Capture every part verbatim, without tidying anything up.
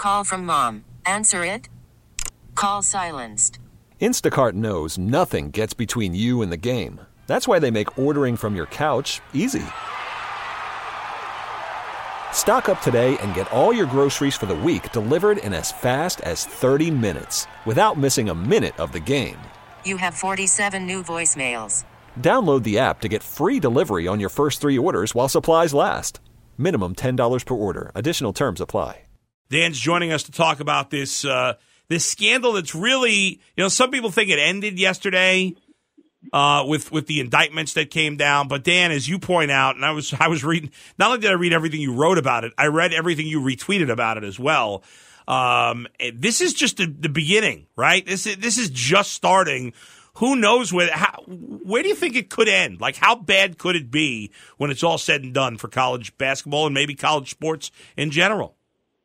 Call from mom. Answer it. Call silenced. Instacart knows nothing gets between you and the game. That's why they make ordering from your couch easy. Stock up today and get all your groceries for the week delivered in as fast as thirty minutes without missing a minute of the game. You have forty-seven new voicemails. Download the app to get free delivery on your first three orders while supplies last. Minimum ten dollars per order. Additional terms apply. Dan's joining us to talk about this uh, this scandal that's really, you know, some people think it ended yesterday uh, with with the indictments that came down. But Dan, as you point out, and I was I was reading, not only did I read everything you wrote about it, I read everything you retweeted about it as well. Um, this is just the, the beginning, right? This is, this is just starting. Who knows where? How, where do you think it could end? Like, how bad could it be when it's all said and done for college basketball and maybe college sports in general?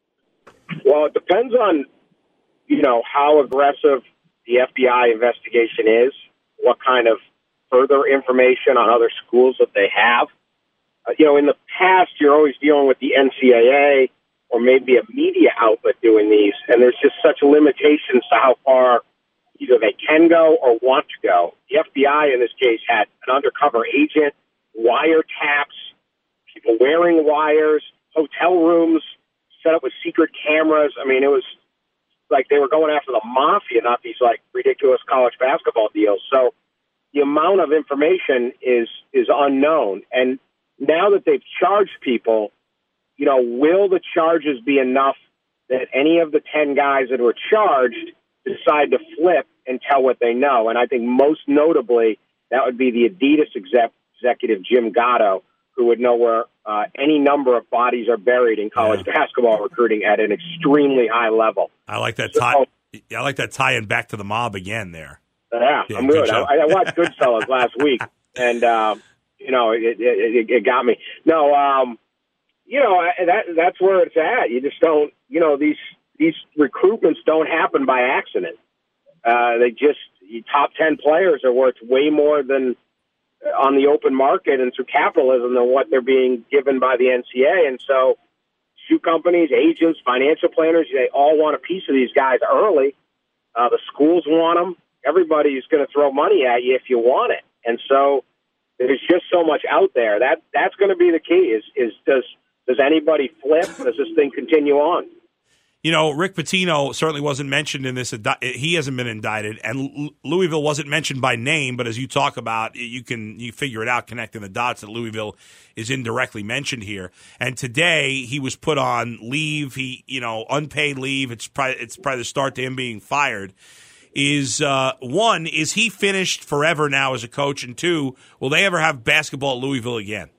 Well, it depends on, you know, how aggressive the F B I investigation is, what kind of further information on other schools that they have. Uh, you know, in the past, you're always dealing with the N C double A or maybe a media outlet doing these, and there's just such limitations to how far either they can go or want to go. The F B I, in this case, had an undercover agent, wiretaps, people wearing wires, hotel rooms set up with secret cameras. I mean, it was like they were going after the mafia, not these, like, ridiculous college basketball deals. So the amount of information is is unknown. And now that they've charged people, you know, will the charges be enough that any of the ten guys that were charged decide to flip and tell what they know? And I think most notably, that would be the Adidas exec- executive, Jim Gatto, who would know where uh, any number of bodies are buried in college yeah. basketball recruiting at an extremely high level. I like that tie. So, I like that tie-in back to the mob again there. Yeah, yeah I'm good. I, I watched Goodfellas last week, and, uh, you know, it, it, it, it got me. No, um, you know, that that's where it's at. You just don't, you know, these these recruitments don't happen by accident. Uh, they just, top ten players are worth way more than on the open market and through capitalism than what they're being given by the N C double A. And so shoe companies, agents, financial planners, they all want a piece of these guys early. Uh, the schools want them. Everybody's going to throw money at you if you want it. And so there's just so much out there. That that's going to be the key is, is does, does anybody flip? Does this thing continue on? You know, Rick Pitino certainly wasn't mentioned in this. He hasn't been indicted, and Louisville wasn't mentioned by name. But as you talk about, you can you figure it out, connecting the dots that Louisville is indirectly mentioned here. And today he was put on leave. He, you know, unpaid leave. It's probably it's probably the start to him being fired. Is uh, one, is he finished forever now as a coach? And two, will they ever have basketball at Louisville again?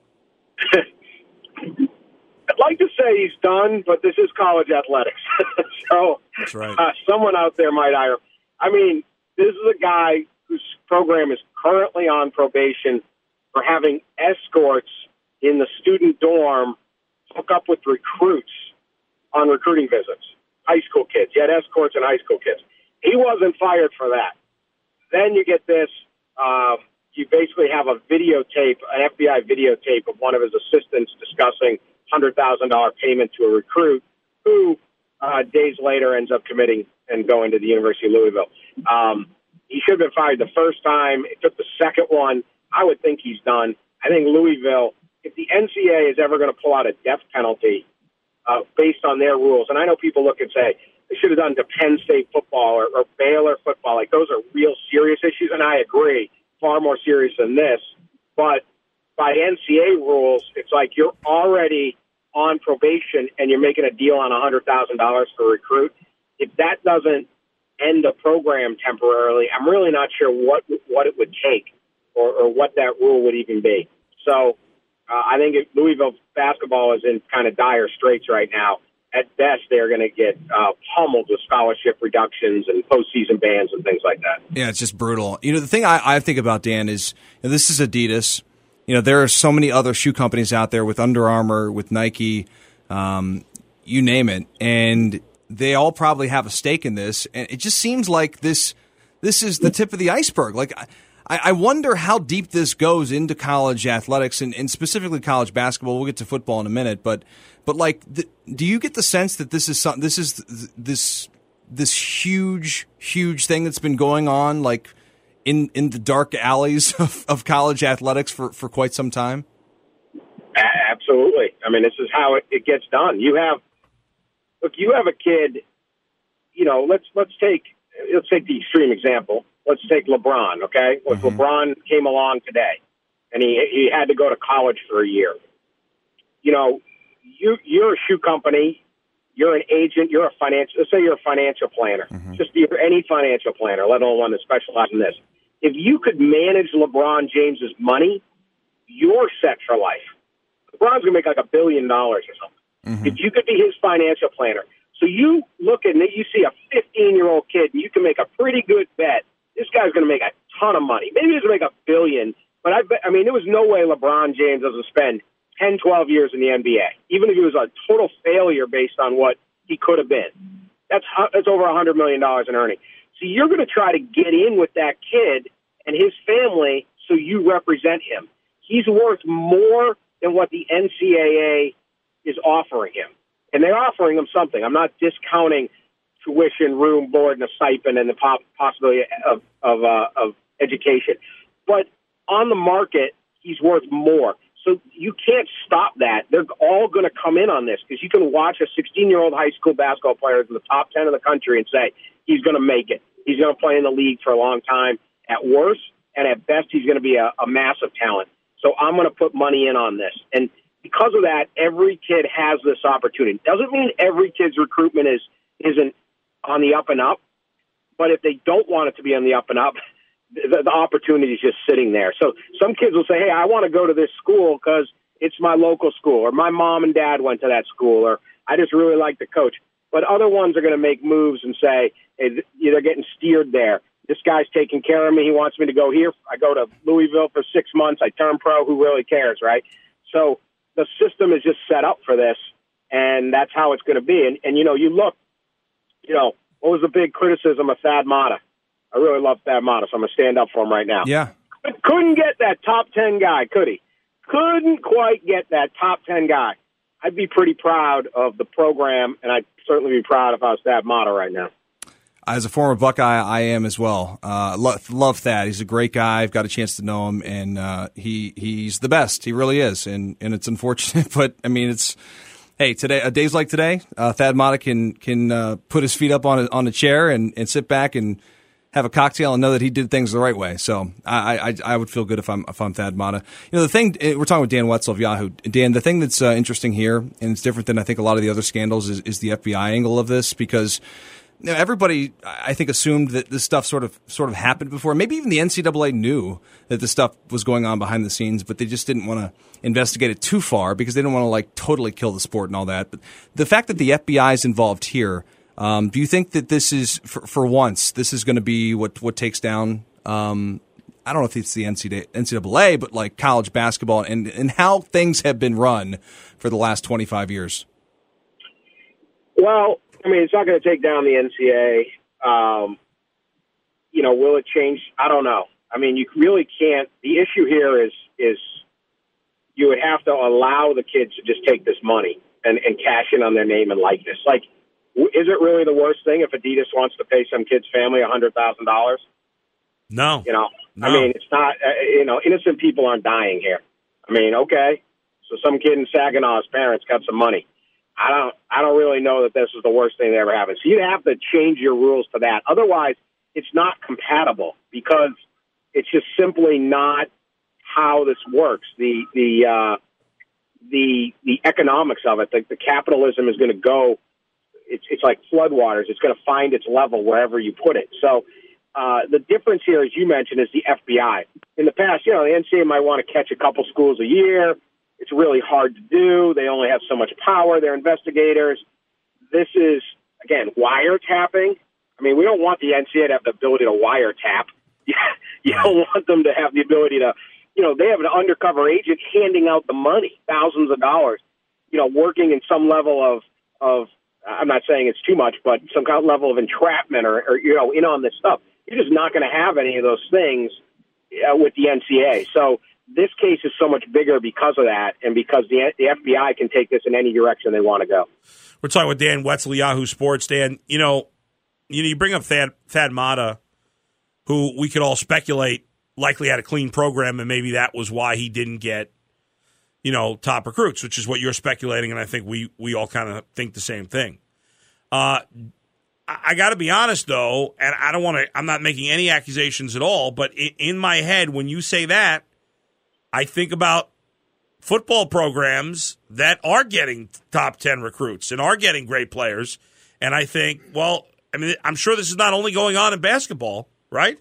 I'd like to say he's done, but this is college athletics. so That's right. uh, someone out there might hire him. I mean, this is a guy whose program is currently on probation for having escorts in the student dorm hook up with recruits on recruiting visits. High school kids. You had escorts and high school kids. He wasn't fired for that. Then you get this. Um, you basically have a videotape, an F B I videotape of one of his assistants discussing one hundred thousand dollars payment to a recruit who uh, days later ends up committing and going to the University of Louisville. Um, he should have been fired the first time. It took the second one. I would think he's done. I think Louisville, if the N C double A is ever going to pull out a death penalty uh, based on their rules, and I know people look and say they should have done to Penn State football or, or Baylor football. Like, those are real serious issues, and I agree, far more serious than this. But by N C double A rules, it's like you're already on probation and you're making a deal on one hundred thousand dollars for a recruit. If that doesn't end a program temporarily, I'm really not sure what what it would take or, or what that rule would even be. So uh, I think Louisville basketball is in kind of dire straits right now. At best, they're going to get uh, pummeled with scholarship reductions and postseason bans and things like that. Yeah, it's just brutal. You know, the thing I, I think about, Dan, is you know, this is Adidas. You know, there are so many other shoe companies out there with Under Armour, with Nike, um, you name it, and they all probably have a stake in this. And it just seems like this this is the tip of the iceberg. Like, I, I, I wonder how deep this goes into college athletics and, and specifically college basketball. We'll get to football in a minute, but but like, the, do you get the sense that this is some, this is this this huge huge thing that's been going on like in in the dark alleys of, of college athletics for, for quite some time? Absolutely. I mean, this is how it, it gets done. You have look, you have a kid. You know, let's let's take let's take the extreme example. Let's take LeBron, okay? If mm-hmm. LeBron came along today and he he had to go to college for a year. You know, you you're a shoe company, you're an agent, you're a financial let's say you're a financial planner. Mm-hmm. Just be any financial planner, let alone one that specializes in this. If you could manage LeBron James's money, you're set for life. LeBron's gonna make like a billion dollars or something. Mm-hmm. If you could be his financial planner. So you look at it, you see a fifteen-year-old kid, and you can make a pretty good bet. This guy's going to make a ton of money. Maybe he's going to make a billion, but I bet, I mean, there was no way LeBron James doesn't spend ten, twelve years in the N B A, even if he was a total failure based on what he could have been. That's that's over one hundred million dollars in earnings. So you're going to try to get in with that kid and his family so you represent him. He's worth more than what the N C double A is offering him. And they're offering him something. I'm not discounting tuition, room, board, and a stipend and the pop- possibility of of, uh, of education. But on the market, he's worth more. So you can't stop that. They're all going to come in on this because you can watch a sixteen-year-old high school basketball player in the top ten of the country and say, he's going to make it. He's going to play in the league for a long time. At worst, and at best, he's going to be a, a massive talent. So I'm going to put money in on this. And because of that, every kid has this opportunity. Doesn't mean every kid's recruitment is, isn't on the up and up, but if they don't want it to be on the up and up, the, the opportunity is just sitting there. So some kids will say, hey, I want to go to this school because it's my local school, or my mom and dad went to that school, or I just really like the coach. But other ones are going to make moves and say, hey, they're getting steered there. This guy's taking care of me. He wants me to go here. I go to Louisville for six months. I turn pro. Who really cares, right? So the system is just set up for this, and that's how it's going to be. And, and, you know, you look, you know, what was the big criticism of Thad Matta? I really love Thad Matta, so I'm going to stand up for him right now. Yeah. Couldn't get that top ten guy, could he? Couldn't quite get that top ten guy. I'd be pretty proud of the program, and I'd certainly be proud if I was Thad Matta right now. As a former Buckeye, I am as well. Uh, love, love Thad. He's a great guy. I've got a chance to know him, and uh, he he's the best. He really is, and and it's unfortunate, but I mean, it's hey, today, uh, days like today, uh, Thad Matta can can uh, put his feet up on a, on a chair and, and sit back and have a cocktail and know that he did things the right way. So I I, I would feel good if I'm if I'm Thad Matta. You know, the thing we're talking with Dan Wetzel of Yahoo. Dan, the thing that's uh, interesting here, and it's different than I think a lot of the other scandals, is, is the F B I angle of this, because you know, everybody, I think, assumed that this stuff sort of sort of happened before. Maybe even the N C double A knew that this stuff was going on behind the scenes, but they just didn't want to investigate it too far because they didn't want to like totally kill the sport and all that. But the fact that the F B I is involved here, um, do you think that this is, for, for once, this is going to be what what takes down? Um, I don't know if it's the N C double A, but like college basketball and and how things have been run for the last twenty-five years. Well, I mean, it's not going to take down the N C double A. Um, you know, will it change? I don't know. I mean, you really can't. The issue here is is you would have to allow the kids to just take this money and, and cash in on their name and likeness. Like, is it really the worst thing if Adidas wants to pay some kid's family one hundred thousand dollars? No. You know, no. I mean, it's not, uh, you know, innocent people aren't dying here. I mean, okay, so some kid in Saginaw's parents got some money. I don't I don't really know that this is the worst thing that ever happened. So you'd have to change your rules to that. Otherwise, it's not compatible because it's just simply not how this works. The the uh, the the economics of it, the, the capitalism is going to go. It's it's like floodwaters. It's going to find its level wherever you put it. So uh, the difference here, as you mentioned, is the F B I. In the past, you know, the N C double A might want to catch a couple schools a year. It's really hard to do. They only have so much power. They're investigators. This is, again, wiretapping. I mean, we don't want the N C double A to have the ability to wiretap. You don't want them to have the ability to, you know, they have an undercover agent handing out the money, thousands of dollars, you know, working in some level of, of I'm not saying it's too much, but some kind of level of entrapment or, or you know, in on this stuff. You're just not going to have any of those things uh, with the N C A A. So this case is so much bigger because of that, and because the the F B I can take this in any direction they want to go. We're talking with Dan Wetzel, Yahoo Sports. Dan, you know, you know, you bring up Thad, Thad Matta, who we could all speculate likely had a clean program, and maybe that was why he didn't get, you know, top recruits, which is what you're speculating, and I think we we all kind of think the same thing. Uh, I, I got to be honest, though, and I don't want to. I'm not making any accusations at all, but in, in my head, when you say that, I think about football programs that are getting top ten recruits and are getting great players. And I think, well, I mean, I'm sure this is not only going on in basketball, right?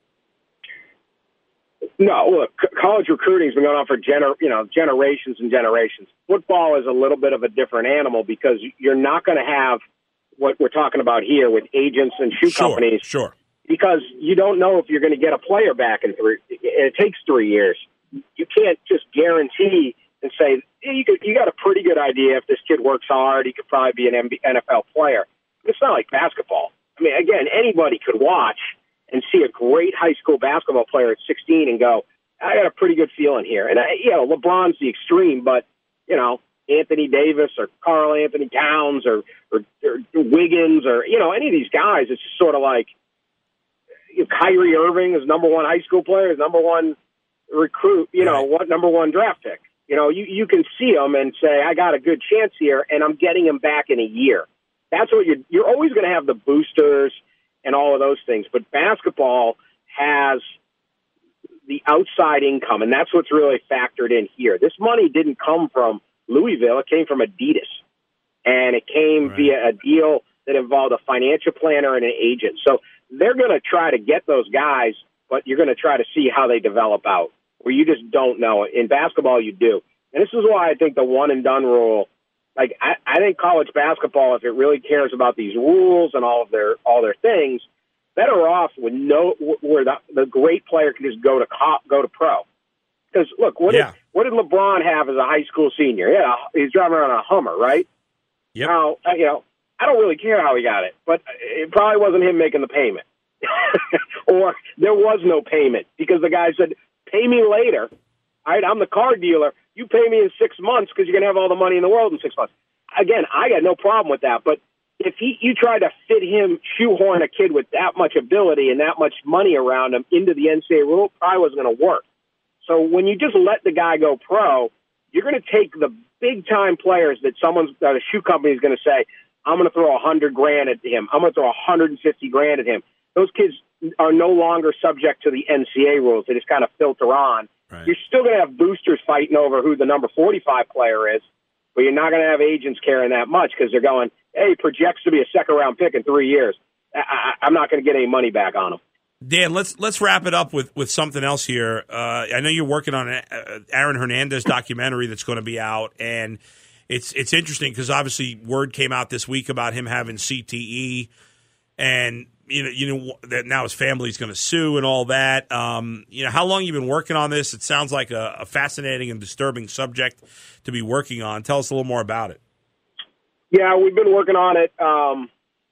No, look, college recruiting has been going on for gener- you know, generations and generations. Football is a little bit of a different animal because you're not going to have what we're talking about here with agents and shoe Sure, companies. sure. Because you don't know if you're going to get a player back in three. It takes three years. You can't just guarantee and say, hey, you, could, you got a pretty good idea if this kid works hard, he could probably be an N F L player. It's not like basketball. I mean, again, anybody could watch and see a great high school basketball player at sixteen and go, I got a pretty good feeling here. And, I, you know, LeBron's the extreme, but, you know, Anthony Davis or Karl Anthony Towns or, or, or Wiggins or, you know, any of these guys, it's just sort of like, you know, Kyrie Irving is number one high school player, is number one recruit, you know, what number one draft pick. You know, you, you can see them and say, I got a good chance here, and I'm getting him back in a year. That's what you're, you're always going to have the boosters and all of those things. But basketball has the outside income, and that's what's really factored in here. This money didn't come from Louisville. It came from Adidas, and it came right. via a deal that involved a financial planner and an agent. So they're going to try to get those guys, but you're going to try to see how they develop out, where you just don't know. In basketball, you do. And this is why I think the one-and-done rule, like, I, I think college basketball, if it really cares about these rules and all of their all their things, better off with no where the, the great player can just go to cop, go to pro. Because, look, what, yeah. did, what did LeBron have as a high school senior? Yeah, he's driving around a Hummer, right? Yep. Now, you know, I don't really care how he got it, but it probably wasn't him making the payment. Or there was no payment because the guy said, pay me later. All right, I'm the car dealer. You pay me in six months because you're going to have all the money in the world in six months. Again, I got no problem with that. But if he, you tried to fit him, shoehorn a kid with that much ability and that much money around him into the N C double A rule, it probably wasn't going to work. So when you just let the guy go pro, you're going to take the big-time players that someone's that a shoe company is going to say, I'm going to throw a hundred grand at him. I'm going to throw a hundred and fifty grand at him. Those kids are no longer subject to the N C double A rules. They just kind of filter on. Right. You're still going to have boosters fighting over who the number forty-five player is, but you're not going to have agents caring that much because they're going, hey, projects to be a second-round pick in three years. I, I, I'm not going to get any money back on him. Dan, let's let's wrap it up with, with something else here. Uh, I know you're working on an Aaron Hernandez documentary that's going to be out, and it's it's interesting because obviously word came out this week about him having C T E, and you know you know that now his family's going to sue and all that. Um, you know how long you've been working on this? It sounds like a, a fascinating and disturbing subject to be working on. Tell us a little more about it. Yeah, we've been working on it. Um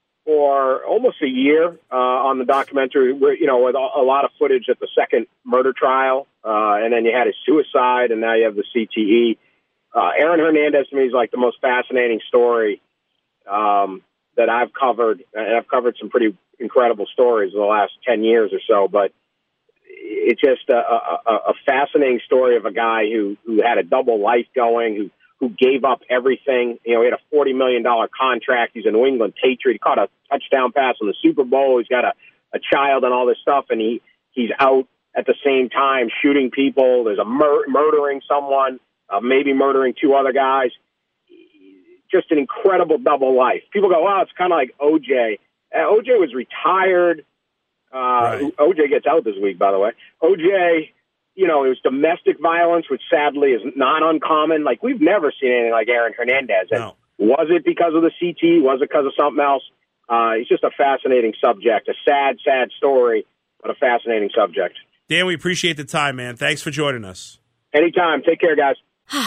for almost a year uh, on the documentary, where, you know, with a lot of footage at the second murder trial, uh, and then you had his suicide, and now you have the C T E. Uh, Aaron Hernandez, to me, is like the most fascinating story um, that I've covered, and I've covered some pretty incredible stories in the last ten years or so, but it's just a, a, a fascinating story of a guy who, who had a double life going, who who gave up everything. You know, he had a forty million dollars contract. He's a New England Patriot. He caught a touchdown pass in the Super Bowl. He's got a, a child and all this stuff, and he, he's out at the same time shooting people. There's a mur- murdering someone, uh, maybe murdering two other guys. Just an incredible double life. People go, wow, it's kind of like O J. Uh, O J was retired. Uh, right. O J gets out this week, by the way. O J... You know, it was domestic violence, which sadly is not uncommon. Like, we've never seen anything like Aaron Hernandez. And no. Was it because of the C T? Was it because of something else? Uh, it's just a fascinating subject, a sad, sad story, but a fascinating subject. Dan, we appreciate the time, man. Thanks for joining us. Anytime. Take care, guys.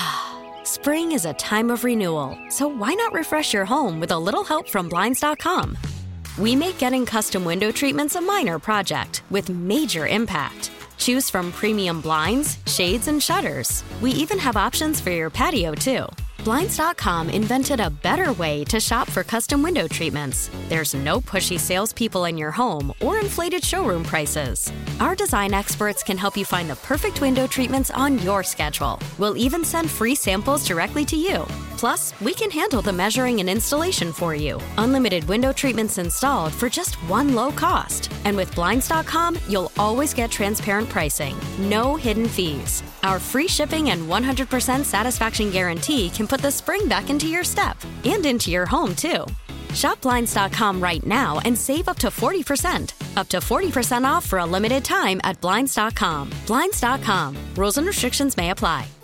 Spring is a time of renewal, so why not refresh your home with a little help from Blinds dot com? We make getting custom window treatments a minor project with major impact. Choose from premium blinds, shades, and shutters. We even have options for your patio, too. Blinds dot com invented a better way to shop for custom window treatments. There's no pushy salespeople in your home or inflated showroom prices. Our design experts can help you find the perfect window treatments on your schedule. We'll even send free samples directly to you. Plus, we can handle the measuring and installation for you. Unlimited window treatments installed for just one low cost. And with Blinds dot com, you'll always get transparent pricing. No hidden fees. Our free shipping and one hundred percent satisfaction guarantee can put the spring back into your step and into your home, too. Shop Blinds dot com right now and save up to forty percent. Up to forty percent off for a limited time at Blinds dot com. Blinds dot com. Rules and restrictions may apply.